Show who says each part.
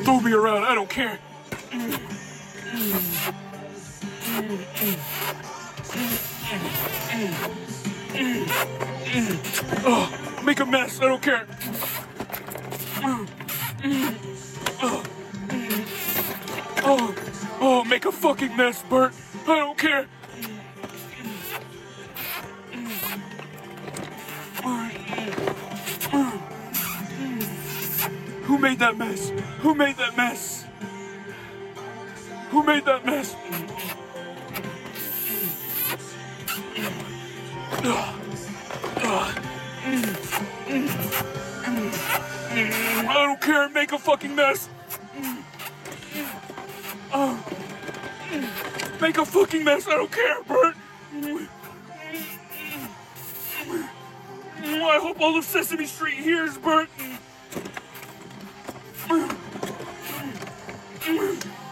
Speaker 1: Throw me around, I don't care. Oh, make a mess, I don't care. Oh, make a fucking mess, Bert. I don't care. Who made that mess? Who made that mess? Who made that mess? I don't care, make a fucking mess. Make a fucking mess, I don't care, Bert. I hope all of Sesame Street hears, Bert.